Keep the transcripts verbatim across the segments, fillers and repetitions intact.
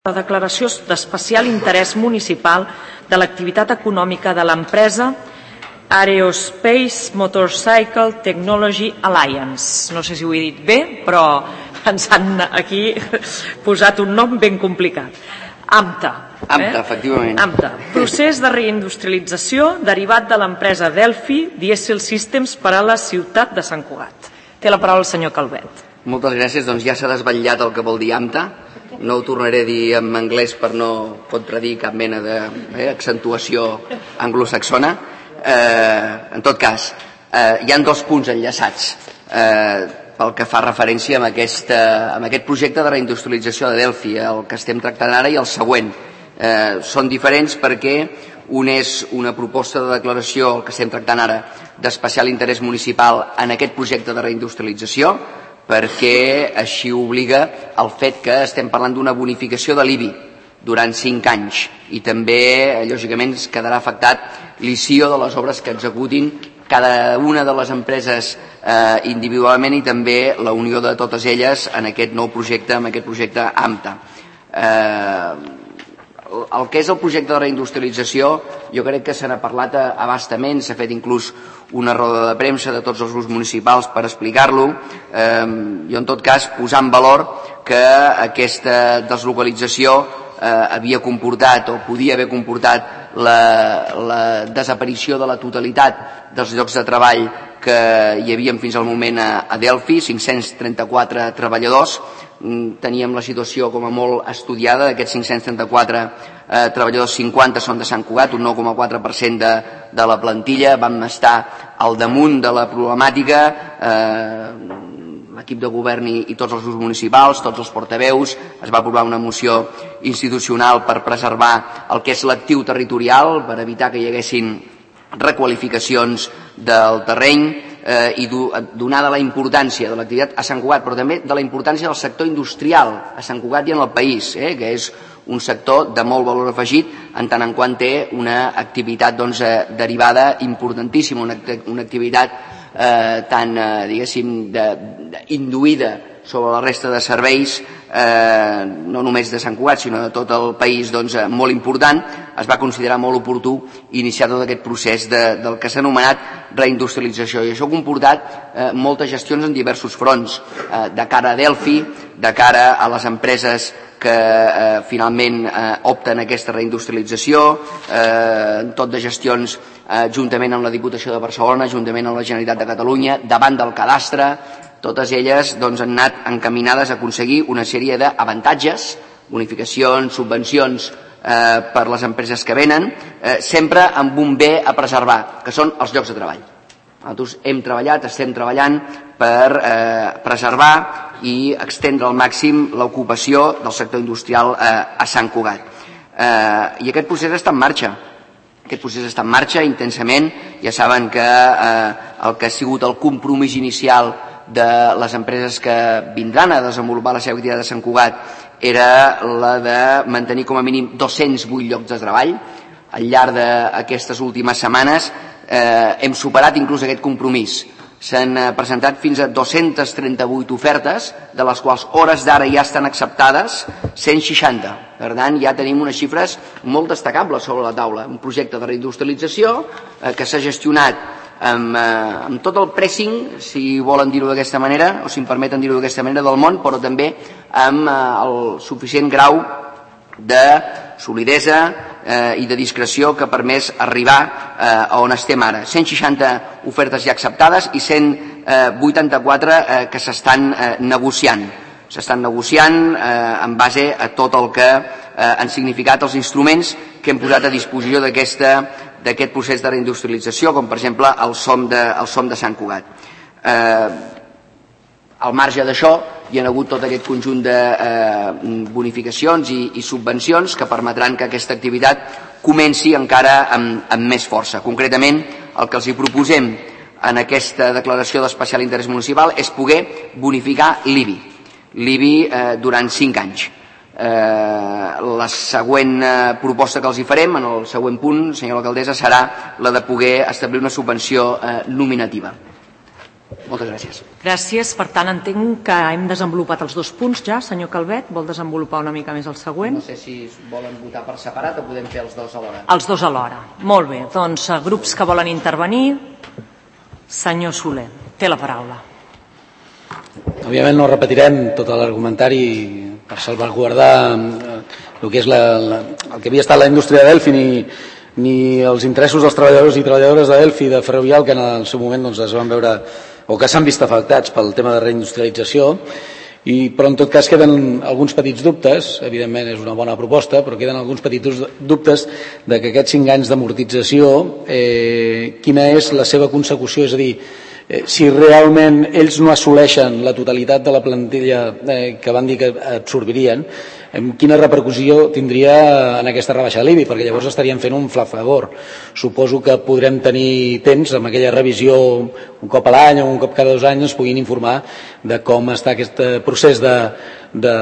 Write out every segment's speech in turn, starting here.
La declaració d'especial interès municipal de l'activitat econòmica de l'empresa Aerospace Motorcycle Technology Alliance. No sé si ho he dit bé, però ens han aquí posat un nom ben complicat. AMTA. AMTA, efectivament. AMTA. Procés de reindustrialització derivat de l'empresa Delphi Diesel Systems per a la ciutat de Sant Cugat. Té la paraula el senyor Calvet. Moltes gràcies. Doncs ja s'ha desvetllat el que vol dir AMTA. No ho tornaré a dir en anglès per no contradir cap mena d'accentuació anglosaxona. Eh, en tot cas, eh, hi ha dos punts enllaçats eh, pel que fa referència a, aquesta, a aquest projecte de reindustrialització de Delphi, el que estem tractant ara i el següent. Eh, són diferents perquè un és una proposta de declaració, el que estem tractant ara, d'especial interès municipal en aquest projecte de reindustrialització, perquè així obliga el fet que estem parlant d'una bonificació de l'I B I durant cinc anys i també, lògicament, es quedarà afectat l'I C I O de les obres que executin cada una de les empreses eh, individualment i també la unió de totes elles en aquest nou projecte, en aquest projecte AMTA. Eh, el que és el projecte de reindustrialització jo crec que se n'ha parlat a bastament, s'ha fet inclús una roda de premsa de tots els grups municipals per explicar-lo. Eh, jo en tot cas posar en valor que aquesta deslocalització eh, havia comportat o podia haver comportat la, la desaparició de la totalitat dels llocs de treball que hi havia fins al moment a, a Delphi, cinc-cents trenta-quatre treballadors. Teníem la situació com a molt estudiada, d'aquests cinc-cents trenta-quatre eh, treballadors, cinquanta són de Sant Cugat, un nou coma quatre per cent de, de la plantilla. Vam estar al damunt de la problemàtica, eh, l'equip de govern i, i tots els grups municipals, tots els portaveus. Es va aprovar una moció institucional per preservar el que és l'actiu territorial, per evitar que hi haguessin requalificacions del terreny, eh, i donada la importància de l'activitat a Sant Cugat, però també de la importància del sector industrial a Sant Cugat i en el país, eh, que és un sector de molt valor afegit en tant en quant té una activitat doncs, eh, derivada importantíssima, una, una activitat eh, tan, eh, diguéssim, de, de, induïda sobre la resta de serveis, eh, no només de Sant Cugat, sinó de tot el país, doncs, eh, molt important. Es va considerar molt oportú iniciar tot aquest procés de, del que s'ha anomenat reindustrialització. I això ha comportat eh, moltes gestions en diversos fronts, eh, de cara a Delphi, de cara a les empreses que eh, finalment eh, opten a aquesta reindustrialització, eh, tot de gestions eh, juntament amb la Diputació de Barcelona, juntament amb la Generalitat de Catalunya, davant del cadastre. Totes elles doncs, han anat encaminades a aconseguir una sèrie d'avantatges, bonificacions, subvencions eh, per les empreses que venen, eh, sempre amb un bé a preservar, que són els llocs de treball. Nosaltres hem treballat, estem treballant per eh, preservar i extendre al màxim l'ocupació del sector industrial eh, a Sant Cugat. Eh, I aquest procés està en marxa. Aquest procés està en marxa intensament. Ja saben que eh, el que ha sigut el compromís inicial de les empreses que vindran a desenvolupar la seva activitat a Sant Cugat era la de mantenir com a mínim dos-cents vuit llocs de treball. Al llarg d'aquestes últimes setmanes eh, hem superat inclús aquest compromís. S'han presentat fins a dos-cents trenta-vuit ofertes, de les quals hores d'ara ja estan acceptades cent seixanta. Per tant, ja tenim unes xifres molt destacables sobre la taula. Un projecte de reindustrialització eh, que s'ha gestionat Amb, eh, amb tot el pressing, si volen dir-ho d'aquesta manera, o si em permeten dir-ho d'aquesta manera, del món, però també amb eh, el suficient grau de solidesa eh, i de discreció que ha permès arribar eh, a on estem ara. cent seixanta ofertes ja acceptades i cent vuitanta-quatre eh, que s'estan eh, negociant. S'estan negociant eh, en base a tot el que eh, han significat els instruments que hem posat a disposició d'aquesta d'aquest procés de reindustrialització, com per exemple el SOM de, el SOM de Sant Cugat. Eh, al marge d'això hi ha hagut tot aquest conjunt de eh, bonificacions i, i subvencions que permetran que aquesta activitat comenci encara amb, amb més força. Concretament, el que els hi proposem en aquesta declaració d'especial interès municipal és poder bonificar l'I B I. L'I B I eh, durant cinc anys. Eh, la següent eh, proposta que els hi farem en el següent punt, senyora alcaldessa, serà la de poder establir una subvenció eh, nominativa. Moltes gràcies. Gràcies. Per tant, entenc que hem desenvolupat els dos punts ja. Senyor Calvet, vol desenvolupar una mica més el següent? No sé si volen votar per separat o podem fer els dos alhora. Els dos alhora. Molt bé. Doncs grups que volen intervenir. Senyor Soler, té la paraula. Òbviament no repetirem tot l'argumentari per salvaguardar el que és la, la, el que havia estat la indústria de Delphi ni, ni els interessos dels treballadors i treballadores de Delphi de Ferrovial, que en el seu moment doncs, es van veure o que s'han vist afectats pel tema de reindustrialització. I, però en tot cas queden alguns petits dubtes, evidentment és una bona proposta, però queden alguns petits dubtes de que aquests cinc anys d'amortització, eh, quina és la seva consecució, és a dir, eh, si realment ells no assoleixen la totalitat de la plantilla eh, que van dir que absorbirien, eh, quina repercussió tindria en aquesta rebaixa de l'I B I, perquè llavors estaríem fent un flac favor. Suposo que podrem tenir temps amb aquella revisió un cop a l'any o un cop cada dos anys ens puguin informar de com està aquest procés de, de,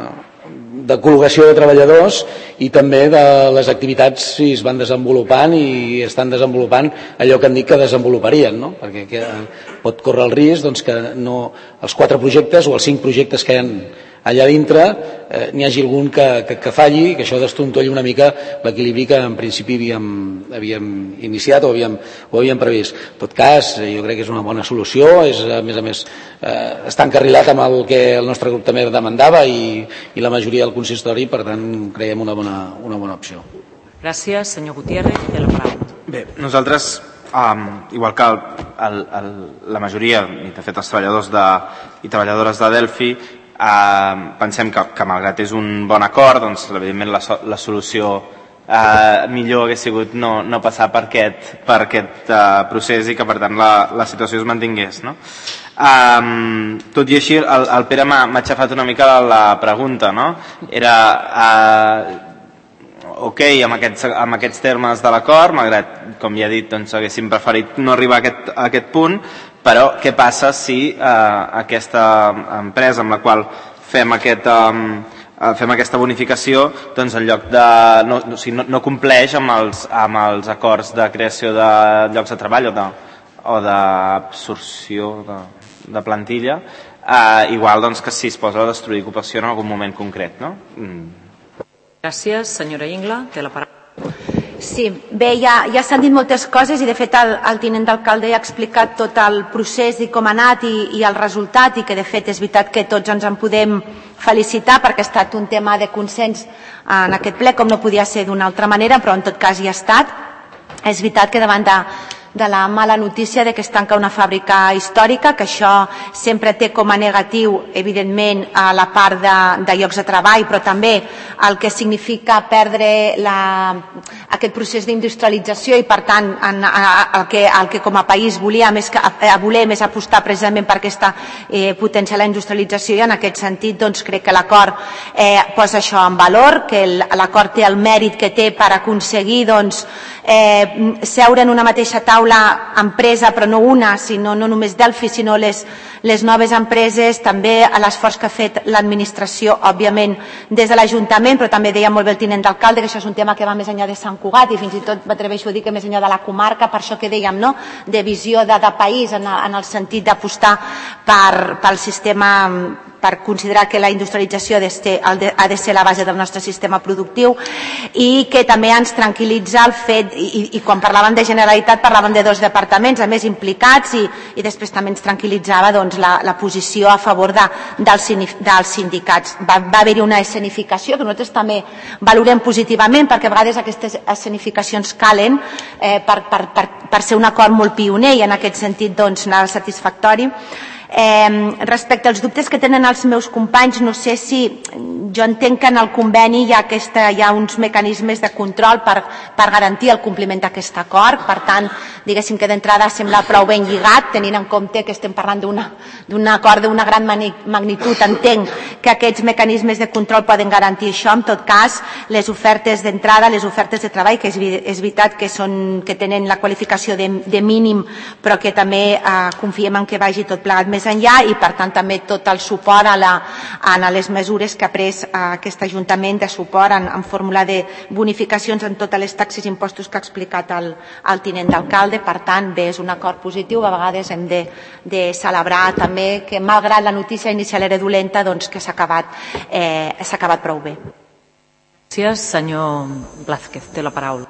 de col·locació de treballadors i també de les activitats si es van desenvolupant i estan desenvolupant allò que han dit que desenvoluparien, no? Perquè que, pot córrer el risc doncs, que no, els quatre projectes o els cinc projectes que hi ha allà dintre eh, n'hi hagi algun que, que, que falli, que això destontolli una mica l'equilibri que en principi havíem, havíem iniciat o havíem, o havíem previst. En tot cas, jo crec que és una bona solució, és, a més a més eh, està encarrilat amb el que el nostre grup també demandava i, i la majoria del consistori, per tant creiem una bona, una bona opció. Gràcies, senyor Gutiérrez, té la paraula. Bé, nosaltres, um, igual que el, el, el, la majoria, i de fet els treballadors de, i treballadores de Delphi, Uh, pensem que, que malgrat és un bon acord, doncs evidentment la, la solució uh, millor hagués sigut no, no passar per aquest, per aquest uh, procés i que per tant la, la situació es mantingués, no? Um, tot i així el, el Pere m'ha aixafat una mica la pregunta, no? Era uh, ok amb aquests, amb aquests termes de l'acord, malgrat, com ja he dit, doncs haguéssim preferit no arribar a aquest, a aquest punt, però què passa si eh, aquesta empresa amb la qual fem, aquest, eh, fem aquesta bonificació doncs en lloc de no, no, si no, no compleix amb els, amb els acords de creació de llocs de treball o de, o d'absorció de, de plantilla, eh, igual doncs, que si es posa a destruir ocupació en algun moment concret, no? Mm. Gràcies, senyora Ingla, té la paraula. Sí, bé, ja, ja s'han dit moltes coses i de fet el, el tinent d'alcalde ja ha explicat tot el procés i com ha anat i, i el resultat, i que de fet és veritat que tots ens en podem felicitar perquè ha estat un tema de consens en aquest ple, com no podia ser d'una altra manera, però en tot cas hi ha estat. És veritat que davant de, de la mala notícia de que es tanca una fàbrica històrica, que això sempre té com a negatiu, evidentment, a la part de, de llocs de treball, però també el que significa perdre la, aquest procés d'industrialització i, per tant, en, el, que, el que com a país volíem és, que, volem és apostar precisament per aquesta eh, potència de la industrialització, i en aquest sentit doncs, crec que l'acord eh, posa això en valor, que l'acord té el mèrit que té per aconseguir doncs, eh, seure en una mateixa taula empresa, però no una, sinó no només Delphi, sinó les, les noves empreses, també l'esforç que ha fet l'administració, òbviament des de l'Ajuntament, però també deia molt bé el tinent d'alcalde que això és un tema que va més enllà de Sant Cugat i fins i tot m'atreveixo a dir que més enllà de la comarca, per això que dèiem, no?, de visió de, de país, en, en el sentit d'apostar per, pel sistema, per considerar que la industrialització ha de, ser, ha de ser la base del nostre sistema productiu, i que també ens tranquil·litza el fet, i, i quan parlàvem de Generalitat parlàvem de dos departaments a més implicats, i, i després també ens tranquil·litzava doncs, la, la posició a favor de, dels, dels sindicats. Va, va haver-hi una escenificació que nosaltres també valorem positivament, perquè a vegades aquestes escenificacions calen eh, per, per, per, per ser un acord molt pioner, i en aquest sentit doncs, anar satisfactori. Eh, respecte als dubtes que tenen els meus companys, no sé si jo entenc que en el conveni hi ha, aquesta, hi ha uns mecanismes de control per, per garantir el compliment d'aquest acord, per tant, diguéssim que d'entrada sembla prou ben lligat, tenint en compte que estem parlant d'un acord d'una gran magnitud. Entenc que aquests mecanismes de control poden garantir això. En tot cas, les ofertes d'entrada, les ofertes de treball, que és, és veritat que, són, que tenen la qualificació de, de mínim, però que també eh, confiem en que vagi tot plegat més enllà i per tant també tot el suport a, la, a les mesures que ha pres aquest Ajuntament de suport en, en formular de bonificacions en totes les taxes i impostos que ha explicat el, el tinent d'alcalde. Per tant, bé, és un acord positiu. A vegades hem de, de celebrar també que, malgrat la notícia inicial era dolenta, doncs que s'ha acabat, eh, s'ha acabat prou bé. Gràcies. Senyor Blázquez, té la paraula.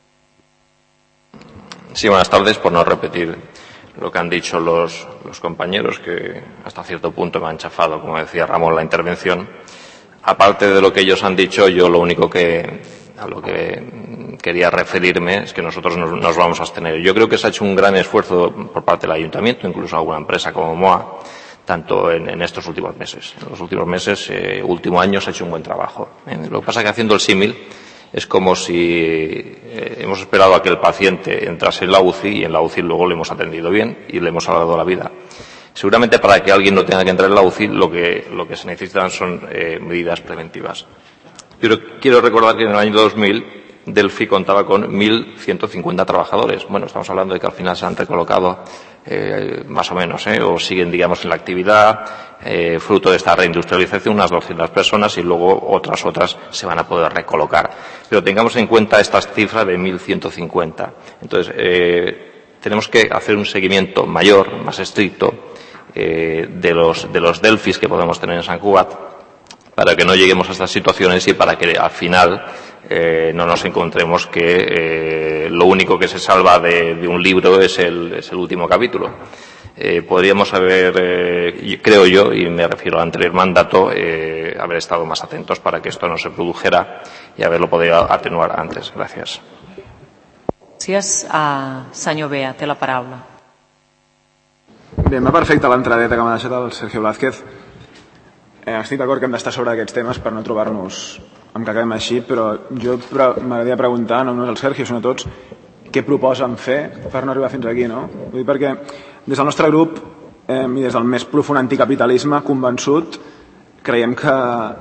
Sí, buenas tardes. Por no repetir lo que han dicho los, los compañeros, que hasta cierto punto me han chafado, como decía Ramón, la intervención. Aparte de lo que ellos han dicho, yo lo único que a lo que quería referirme es que nosotros nos, nos vamos a abstener. Yo creo que se ha hecho un gran esfuerzo por parte del Ayuntamiento, incluso alguna empresa como M O A, tanto en, en estos últimos meses. En los últimos meses, eh, último año, se ha hecho un buen trabajo. ¿eh? Lo que pasa es que haciendo el símil, es como si eh, hemos esperado a que el paciente entrase en la U C I y en la U C I luego le hemos atendido bien y le hemos salvado la vida. Seguramente para que alguien no tenga que entrar en la U C I lo que, lo que se necesitan son eh, medidas preventivas. Yo quiero recordar que en el año dos mil Delphi contaba con mil ciento cincuenta trabajadores. Bueno, estamos hablando de que al final se han recolocado eh, más o menos, eh, o siguen, digamos, en la actividad, eh, fruto de esta reindustrialización, unas doscientas personas y luego otras otras se van a poder recolocar. Pero tengamos en cuenta estas cifras de mil ciento cincuenta. Entonces, eh, tenemos que hacer un seguimiento mayor, más estricto, eh, de los, de los Delphis que podemos tener en Sant Cugat, para que no lleguemos a estas situaciones y para que al final eh, no nos encontremos que eh, lo único que se salva de, de un libro es el, es el último capítulo. Eh, podríamos haber, eh, creo yo, y me refiero al anterior mandato, eh, haber estado más atentos para que esto no se produjera y haberlo podido atenuar antes. Gracias. Gràcies. Uh, senyor Bea, té la paraula. Bé, m'ha perfecte l'entradeta que m'ha deixat el Sergio Blázquez. Eh, estic d'acord que hem d'estar sobre aquests temes per no trobar-nos amb que acabem així, però jo m'agradaria preguntar, no només al Sergio, sinó a tots, què proposen fer per no arribar fins aquí, no? Vull dir, perquè des del nostre grup eh, i des del més profund anticapitalisme convençut, creiem que,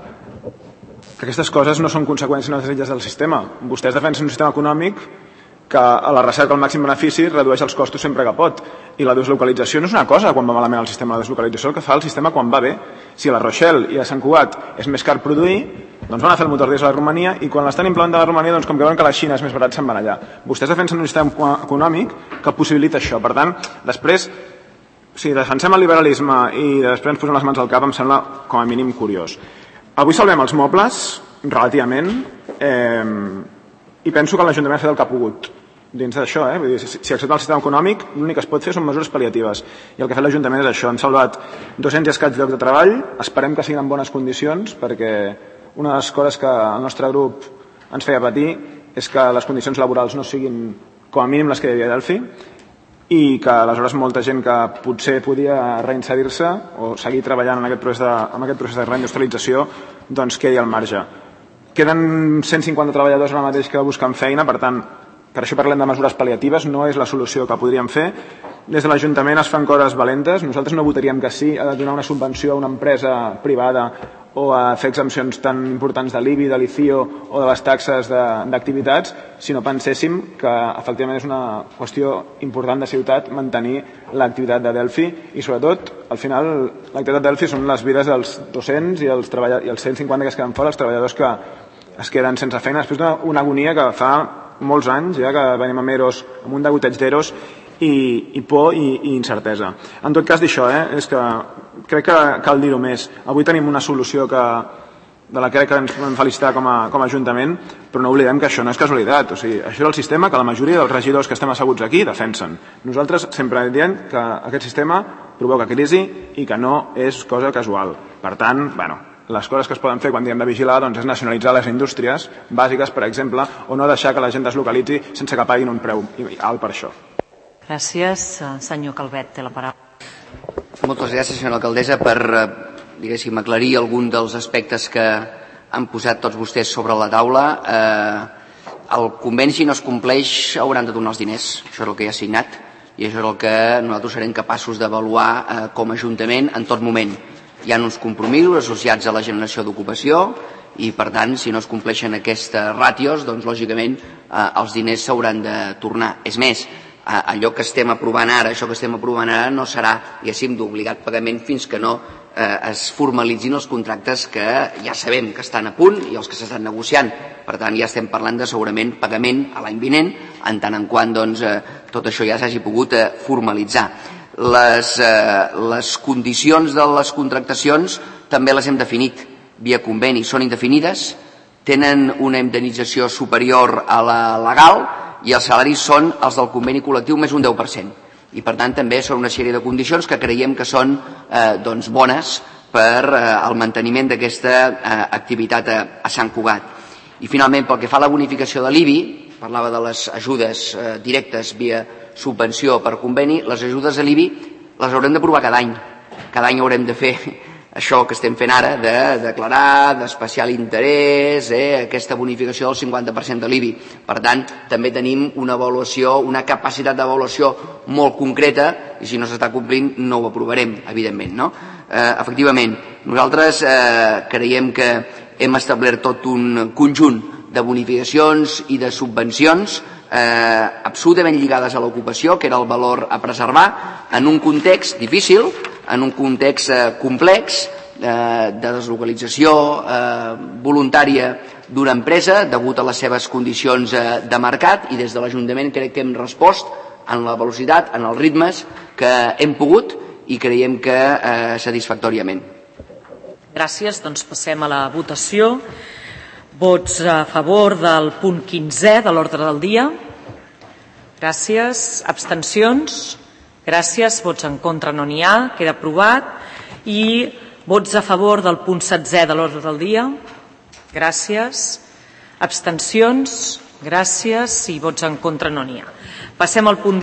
que aquestes coses no són conseqüències no desitjades del sistema. Vostès defensen un sistema econòmic que a la recerca al màxim benefici redueix els costos sempre que pot. I la deslocalització no és una cosa quan va malament el sistema de deslocalització, el que fa el sistema quan va bé. Si a la Rochelle i a Sant Cugat és més car produir, doncs van a fer el motor diesel a la Romania i quan l'estan implementant a la Romania, doncs com que veuen que la Xina és més barat, se'n van allà. Vostès defensen un sistema econòmic que possibilita això. Per tant, després, si defensem el liberalisme i després ens posem les mans al cap, em sembla com a mínim curiós. Avui salvem els mobles, relativament, eh, i penso que l'Ajuntament ha fet el que ha pogut dins d'això, eh? Vull dir, si, si accepta el sistema econòmic, l'únic que es pot fer són mesures pal·liatives. I el que ha fet l'Ajuntament és això. Hem salvat dos-cents i escaig llocs de treball, esperem que siguin en bones condicions, perquè una de les coses que el nostre grup ens feia patir és que les condicions laborals no siguin com a mínim les que hi havia a Delphi i que aleshores molta gent que potser podia reinserir-se o seguir treballant en aquest procés de, en aquest procés de reindustrialització doncs quedi al marge. Queden cent cinquanta treballadors ara mateix que busquen feina, per tant, per això parlem de mesures pal·liatives, no és la solució que podríem fer. Des de l'Ajuntament es fan coses valentes, nosaltres no votaríem que sí a donar una subvenció a una empresa privada o a fer exempcions tan importants de l'I B I, de l'I C I O o de les taxes d'activitats, si no penséssim que efectivament és una qüestió important de ciutat mantenir l'activitat de Delphi i sobretot, al final, l'activitat de Delphi són les vides dels dos-cents i els, i els cent cinquanta que es queden fora, els treballadors que es queden sense feina, després d'una agonia que fa molts anys, ja que venim amb EROs, amb un degoteig d'EROs i, i por i, i incertesa. En tot cas d'això, eh, és que crec que cal dir-ho més. Avui tenim una solució que, de la que crec que ens podem felicitar com a, com a Ajuntament, però no oblidem que això no és casualitat. O sigui, això és el sistema que la majoria dels regidors que estem asseguts aquí defensen. Nosaltres sempre diem que aquest sistema provoca crisi i que no és cosa casual. Per tant, bueno, les coses que es poden fer quan diem de vigilar doncs, és nacionalitzar les indústries bàsiques, per exemple, o no deixar que la gent deslocalitzi sense que paguin un preu alt per això. Gràcies. Senyor Calvet, té la paraula. Moltes gràcies, senyora alcaldessa, per diguéssim, aclarir algun dels aspectes que han posat tots vostès sobre la taula. Eh, el conveni, si no es compleix, hauran de donar els diners. Això és el que ja ha signat i això és el que nosaltres serem capaços d'avaluar eh, com a Ajuntament en tot moment. Hi ha uns compromisos associats a la generació d'ocupació i, per tant, si no es compleixen aquestes ràtios, doncs, lògicament, eh, els diners s'hauran de tornar. És més, allò que estem aprovant ara, això que estem aprovant ara no serà, diguéssim, d'obligat pagament fins que no eh, es formalitzin els contractes que ja sabem que estan a punt i els que s'estan negociant. Per tant, ja estem parlant de segurament pagament a l'any vinent, en tant en quant doncs, eh, tot això ja s'hagi pogut eh, formalitzar. Les, eh, les condicions de les contractacions també les hem definit via conveni, són indefinides, tenen una indemnització superior a la legal i els salaris són els del conveni col·lectiu més un deu per cent. I per tant també són una sèrie de condicions que creiem que són eh, doncs bones per eh, el manteniment d'aquesta eh, activitat a, a Sant Cugat. I finalment, pel que fa a la bonificació de l'I B I, parlava de les ajudes eh, directes via subvenció per conveni, les ajudes a l'I B I les haurem d'aprovar cada any. Cada any haurem de fer això que estem fent ara, de declarar d'especial interès, eh, aquesta bonificació del cinquanta per cent de l'I B I. Per tant, també tenim una avaluació, una capacitat d'avaluació molt concreta, i si no s'està complint no ho aprovarem, evidentment. No? Eh, efectivament, nosaltres eh, creiem que hem establert tot un conjunt de bonificacions i de subvencions eh, absolutament lligades a l'ocupació, que era el valor a preservar, en un context difícil, en un context eh, complex eh, de deslocalització eh, voluntària d'una empresa degut a les seves condicions eh, de mercat, i des de l'Ajuntament crec que hem respost en la velocitat, en els ritmes que hem pogut i creiem que eh, satisfactòriament. Gràcies, doncs passem a la votació. Vots a favor del punt quinzè de l'ordre del dia. Gràcies. Abstencions? Gràcies. Vots en contra no n'hi ha. Queda aprovat. I vots a favor del punt setzè de l'ordre del dia. Gràcies. Abstencions? Gràcies. I vots en contra no n'hi ha. Passem al punt